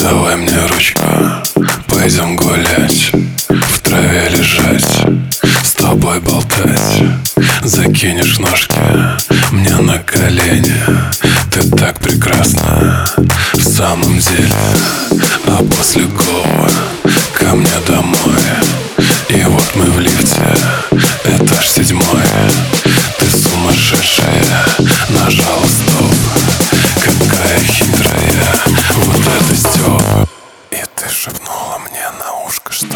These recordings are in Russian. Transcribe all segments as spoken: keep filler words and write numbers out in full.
Давай мне ручку, пойдем гулять, в траве лежать, с тобой болтать. Закинешь ножки мне на колени. Ты так прекрасна в самом деле. А после голова ко мне домой. И вот мы в лифте, этаж седьмой. Ты сумасшедшая, нажала стоп. Какая хитрая, вот это стёб. И ты шепнула мне на ушко, что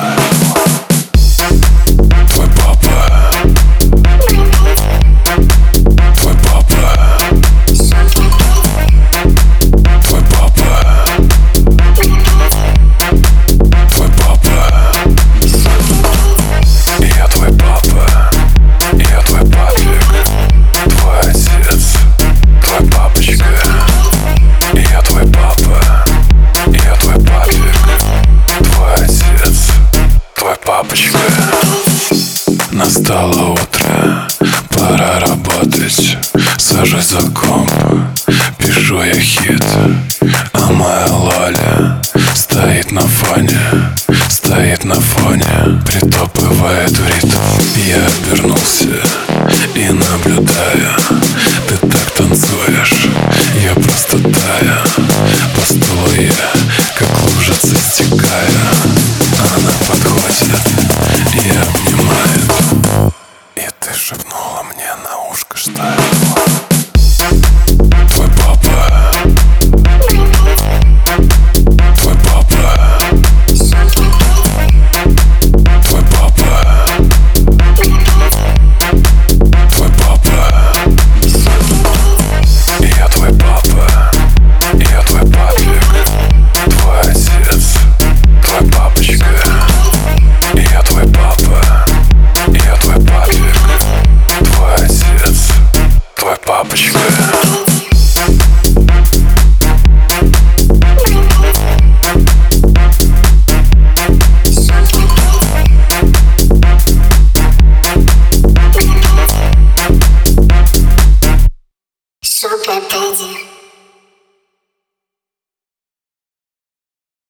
твой папа, твой папа, твой папа, твой папа. Я твой папа, я твой папик, твой отец, твой папочка. Я твой папа, я твой папик, твой отец, твой папочка. Настало утро, пора работать. Сажусь за комп, пишу я хит. А моя Лоля стоит на фоне, стоит на фоне, притопывает в ритм. Я обернулся и наблюдаю, ты так танцуешь,